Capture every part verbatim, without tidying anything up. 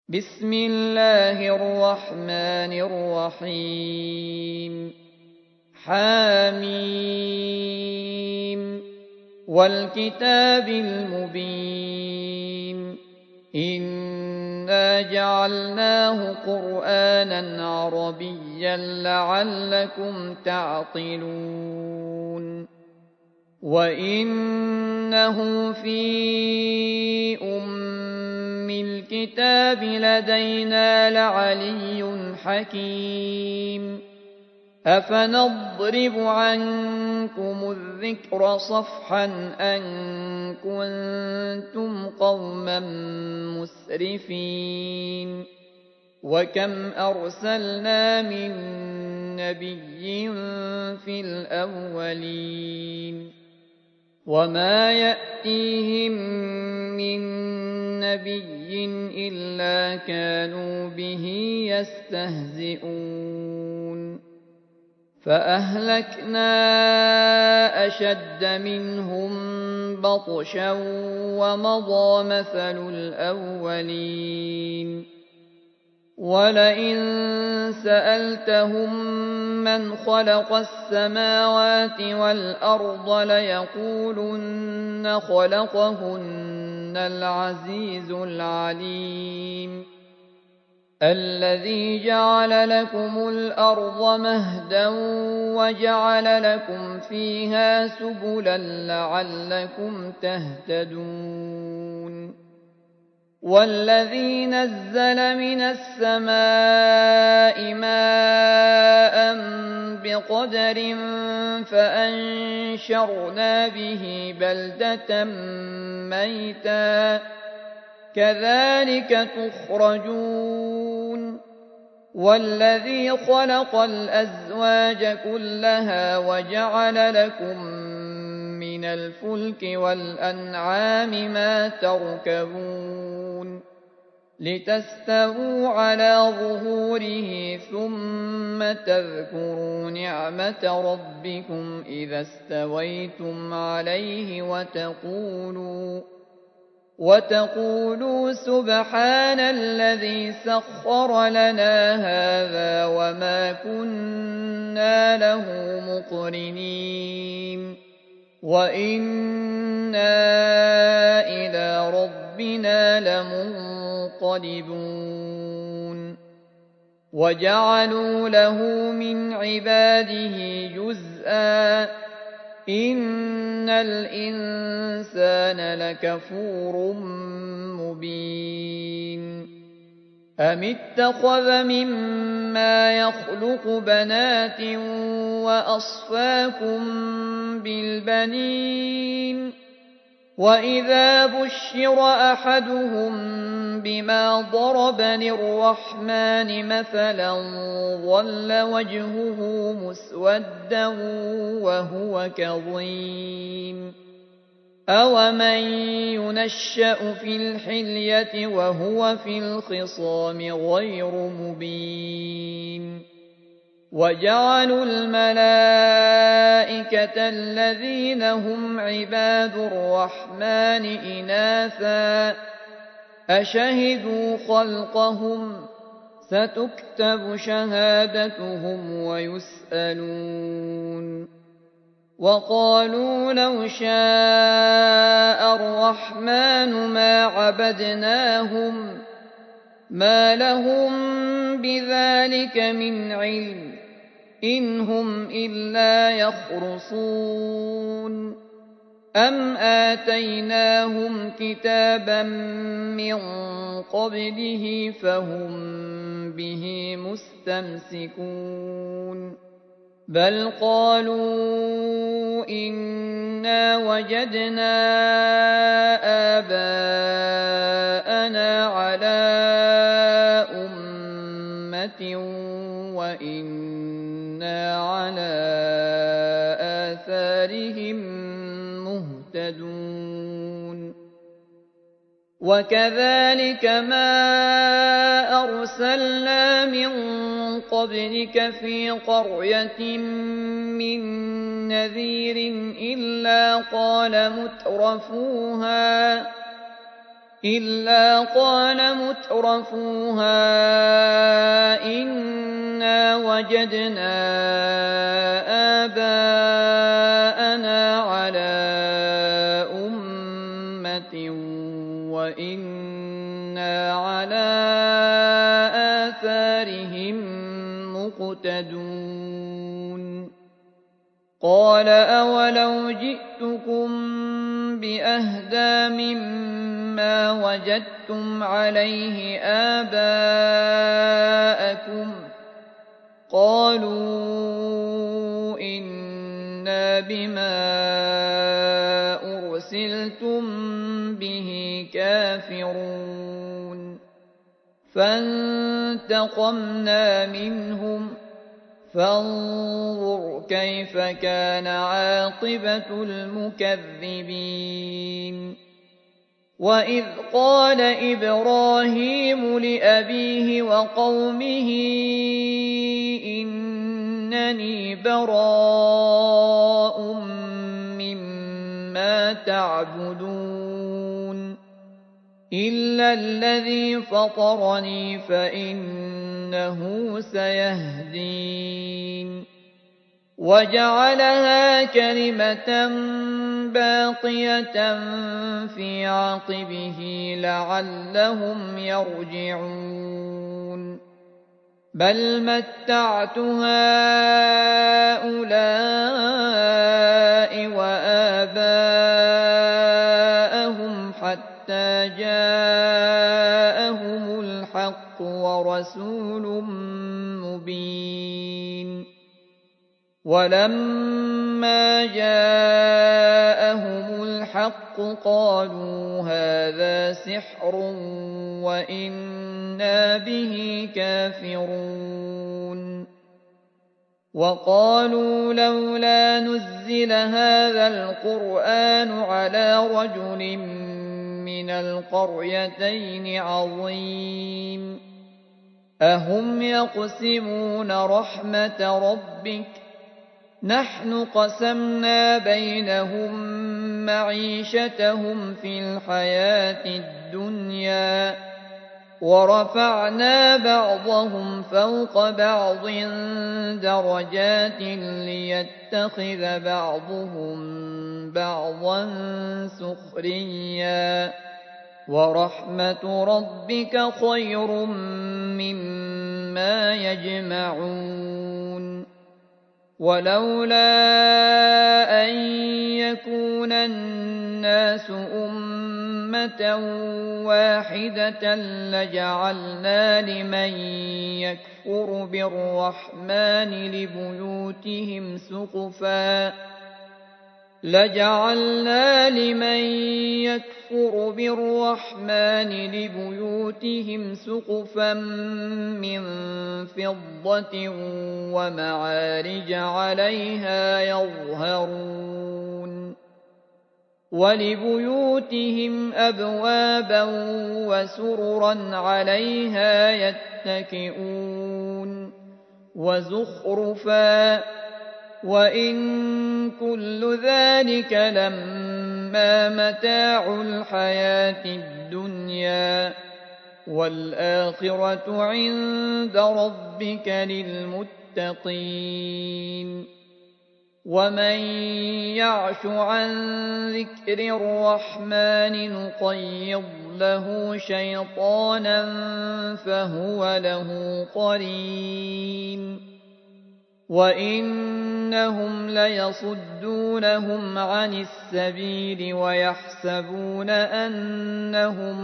بسم الله الرحمن الرحيم حميم والكتاب المبين إنا جعلناه قرآنا عربيا لعلكم تعقلون وإنه في أم الكتاب لدينا لعلي حكيم أفنضرب عنكم الذكر صفحا أن كنتم قوما مسرفين وكم أرسلنا من نبي في الأولين وما يأتيهم من نبي إلا كانوا به يستهزئون فأهلكنا أشد منهم بطشا ومضى مثل الأولين ولئن سألتهم من خلق السماوات والأرض ليقولن خلقهن العزيز العليم الذي جعل لكم الأرض مهدا وجعل لكم فيها سبلا لعلكم تهتدون والذي نزل من السماء ماء بقدر فأنشرنا به بلدة ميتا كذلك تخرجون والذي خلق الأزواج كلها وجعل لكم من الفلك والأنعام ما تركبون لتستووا على ظهوره ثم تذكروا نعمة ربكم إذا استويتم عليه وتقولوا وتقولوا سبحان الذي سخر لنا هذا وما كنا له مقرنين وإنا إلى ربنا لمنقلبون وجعلوا له من عباده جزءا إن الإنسان لكفور مبين أم اتخذ مما يخلق بنات وأصفاكم بالبنين وإذا بشر أحدهم بما ضرب للرحمن مثلا ظل وجهه مسودا وهو كظيم أومن ينشأ في الحلية وهو في الخصام غير مبين وجعلوا الملائكة الذين هم عباد الرحمن إناثا أشهدوا خلقهم ستكتب شهادتهم ويسألون وقالوا لو شاء الرحمن ما عبدناهم ما لهم بذلك من علم إن هم إلا يخرصون أم آتيناهم كتابا من قبله فهم به مستمسكون بل قالوا إنا وجدنا آباءنا على أمة وإنا على آثارهم مهتدون وكذلك ما أرسلنا من قبلك في قرية من نذير إلا قال مترفوها إلا قال مترفوها إنا وجدنا آباءنا على أمة وإنا على آثارهم مقتدون قال أولو جئتكم بأهدى مما وجدتم عليه آباءكم قالوا إنا بما أرسلتم به كافرون فانتقمنا منهم فانظر كيف كان عاقبة المكذبين وإذ قال إبراهيم لأبيه وقومه إنني براء مما تعبدون إلا الذي فطرني فإنه سيهدين وجعلها كلمة باقية في عقبه لعلهم يرجعون بل متعت هؤلاء وآباءهم حتى جاءهم الحق ورسول مبين ولما جاءهم الحق قالوا هذا سحر وإنا به كافرون وقالوا لولا نزل هذا القرآن على رجل من القريتين عظيم أهم يقسمون رحمة ربك نحن قسمنا بينهم معيشتهم في الحياة الدنيا ورفعنا بعضهم فوق بعض درجات ليتخذ بعضهم بعضا سخريا ورحمة ربك خير مما يجمعون ولولا أن يكون الناس أمة واحدة لجعلنا لمن يكفر بالرحمن لبيوتهم سقفا لجعلنا لمن يكفر بالرحمن لبيوتهم سقفا من فضة ومعارج عليها يظهرون ولبيوتهم أبوابا وسررا عليها يتكئون وزخرفا وإن كل ذلك لما متاع الحياة الدنيا والآخرة عند ربك للمتقين ومن يعش عن ذكر الرحمن نقيض له شيطانا فهو له قرين وإنهم ليصدونهم عن السبيل ويحسبون أنهم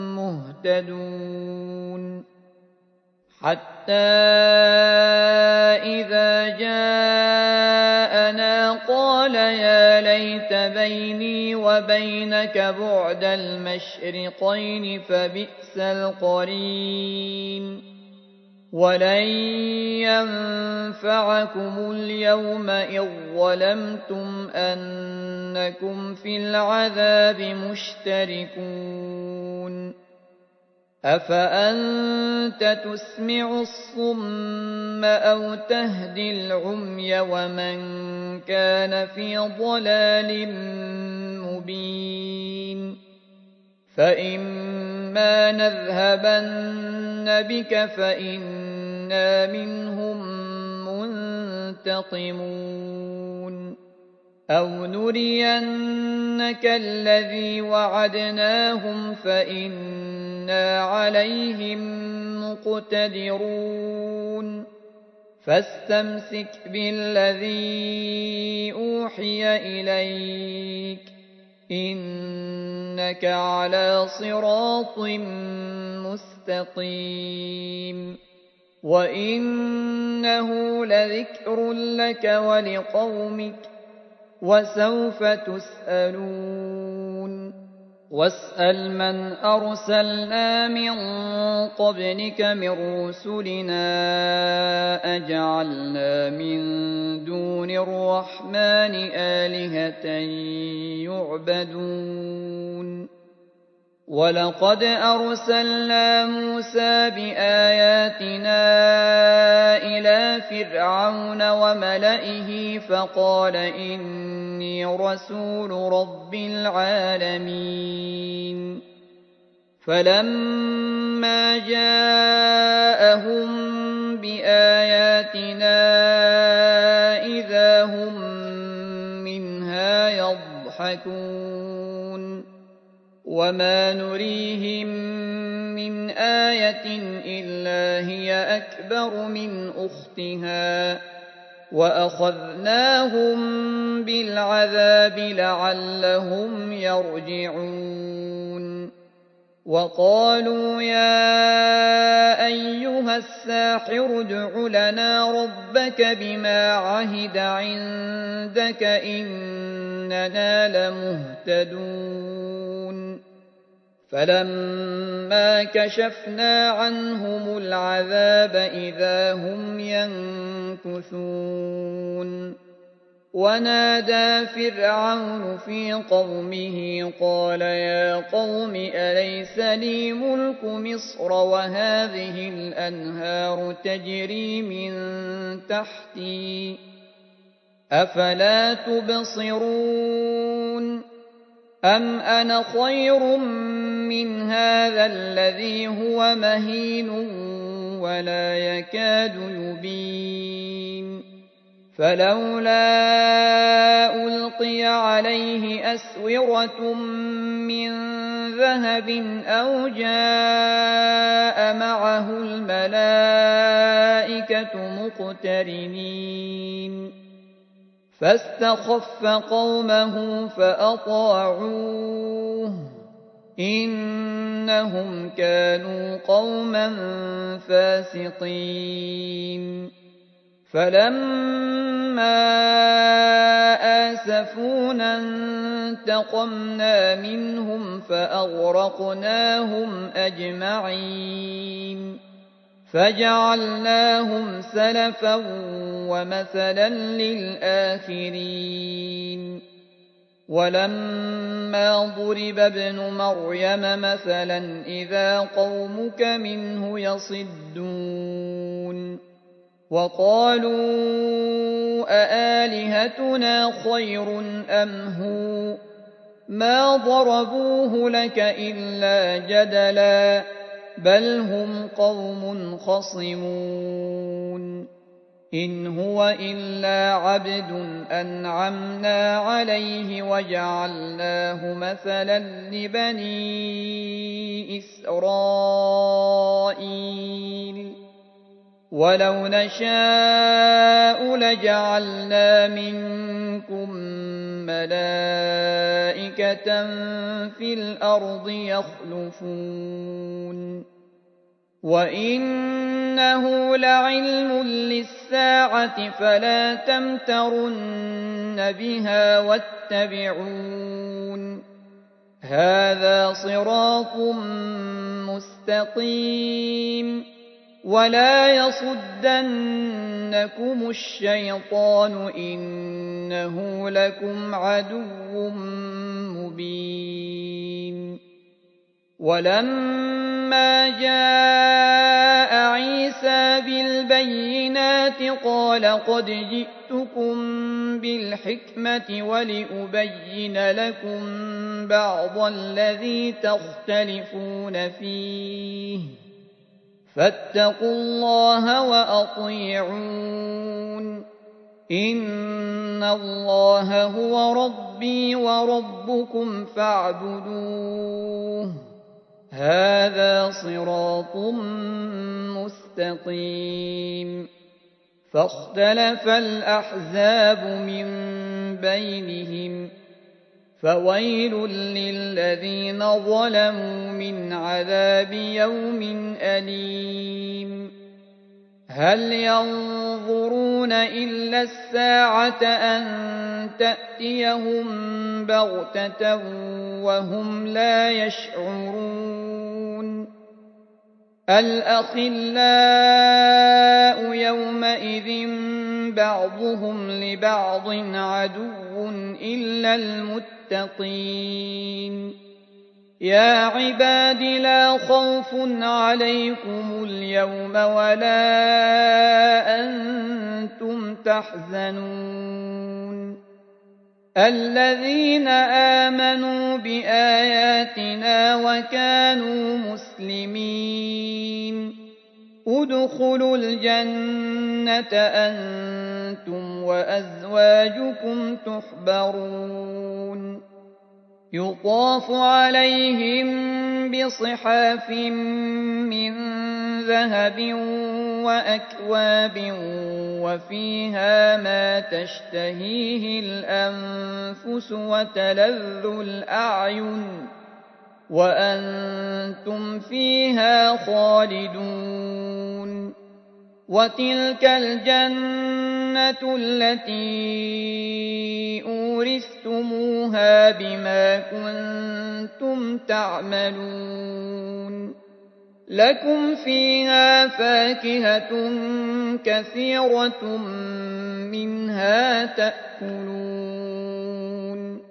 مهتدون حتى إذا جاءنا قال يا ليت بيني وبينك بعد المشرقين فبئس القرين ولن ينفعكم اليوم إذ ظلمتم أنكم في العذاب مشتركون أفأنت تسمع الصم أو تهدي العمي ومن كان في ضلال مبين فإما نذهبن بك فإنا منهم منتقمون أو نرينك الذي وعدناهم فإنا عليهم مقتدرون فاستمسك بالذي أوحي إليك إنك على صراط مستقيم وإنه لذكر لك ولقومك وسوف تسألون واسأل من أرسلنا من قبلك من رسلنا أجعلنا من دون الرحمن آلهة يعبدون ولقد أرسلنا موسى بآياتنا إلى فرعون وملئه فقال إني رسول رب العالمين فلما جاءهم بآياتنا إذا هم منها يضحكون وما نريهم من آية إلا هي أكبر من أختها وأخذناهم بالعذاب لعلهم يرجعون وقالوا يا أيها الساحر ادع لنا ربك بما عهد عندك إننا لمهتدون فلما كشفنا عنهم العذاب إذا هم ينكثون ونادى فرعون في قومه قال يا قوم أليس لي ملك مصر وهذه الأنهار تجري من تحتي أفلا تبصرون أم أنا خير من هذا الذي هو مهين ولا يكاد يبين فلولا ألقي عليه أسورة من ذهب أو جاء معه الملائكة مقترنين فاستخف قومه فأطاعوه إنهم كانوا قوما فاسقين فلما آسفونا انتقمنا منهم فأغرقناهم أجمعين فجعلناهم سلفا ومثلا للآخرين ولما ضرب ابن مريم مثلا إذا قومك منه يصدون وقالوا أآلهتنا خير أم هو ما ضربوه لك إلا جدلا بل هم قوم خصمون إن هو إلا عبد أنعمنا عليه وجعلناه مثلا لبني إسرائيل ولو نشاء لجعلنا منكم ملائكة في الأرض يخلفون وإنه لعلم للساعة فلا تمترن بها واتبعون هذا صراط مستقيم ولا يصدنكم الشيطان إنه لكم عدو مبين ولما جاء عيسى بالبينات قال قد جئتكم بالحكمة ولأبين لكم بعض الذي تختلفون فيه فاتقوا الله وأطيعون إن الله هو ربي وربكم فاعبدوه هذا صراط مستقيم فاختلف الأحزاب من بينهم فويل للذين ظلموا من عذاب يوم أليم هل ينظرون إلا الساعة أن تأتيهم بغتة وهم لا يشعرون الأخلاء يومئذ بعضهم لبعض عدو إلا المتقين يا عباد لا خوف عليكم اليوم ولا أنتم تحزنون الذين آمنوا بآياتنا وكانوا مسلمين ادخلوا الجنة أنتم وأزواجكم تحبرون يطاف عليهم بصحاف من ذهب وأكواب وفيها ما تشتهيه الأنفس وتلذ الأعين وأنتم فيها خالدون وتلك الجنة التي أورثتموها بما كنتم تعملون لكم فيها فاكهة كثيرة منها تأكلون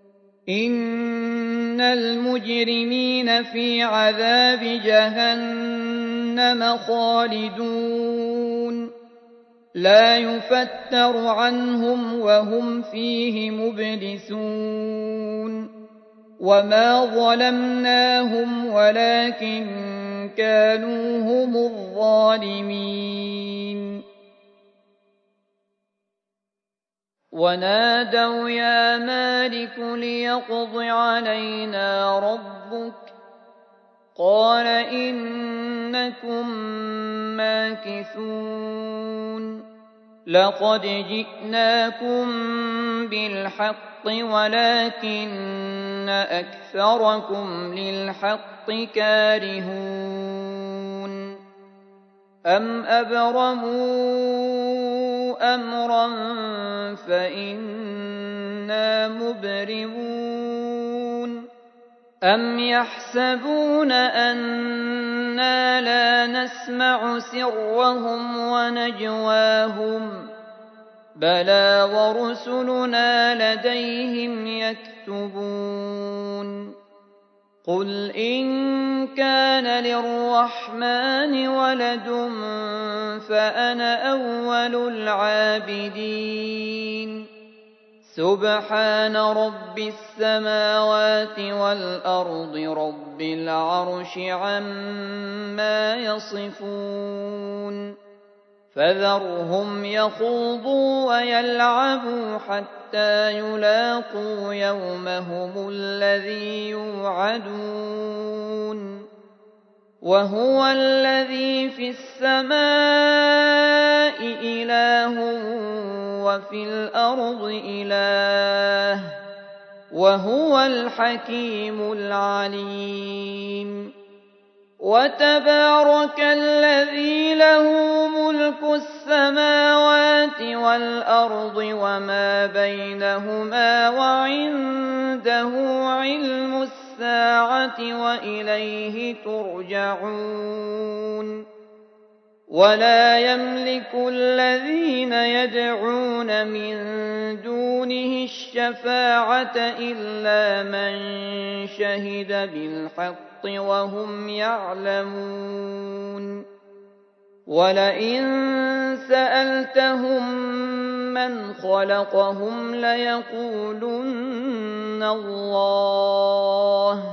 إن المجرمين في عذاب جهنم خالدون لا يفتر عنهم وهم فيه مبلسون وما ظلمناهم ولكن كانوا هم الظالمين ونادوا يا مالك ليقض علينا ربك قال إنكم ماكثون لقد جئناكم بالحق ولكن أكثركم للحق كارهون أم أبرموا أمرا فإنا مبرمون أم يحسبون أنا لا نسمع سرهم ونجواهم بلى ورسلنا لديهم يكتبون قل إن كان للرحمن ولد فأنا أول العابدين سبحان رب السماوات والأرض رب العرش عما يصفون فذرهم يخوضوا ويلعبوا حتى يلاقوا يومهم الذي يوعدون وهو الذي في السماء إله وفي الأرض إله وهو الحكيم العليم وتبارك الذي له ملك السماوات والأرض وما بينهما وعنده علم الساعة وإليه ترجعون ولا يملك الذين يدعون من دونه الشفاعة إلا من شهد بالحق وهم يعلمون ولئن سألتهم من خلقهم ليقولن الله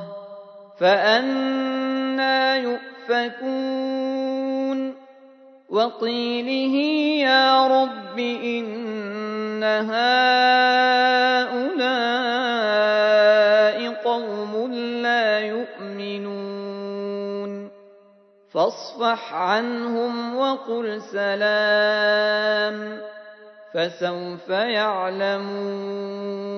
فأنى يؤفكون وقيله يا رب إن هؤلاء قوم لا يؤمنون فاصفح عنهم وقل سلام فسوف يعلمون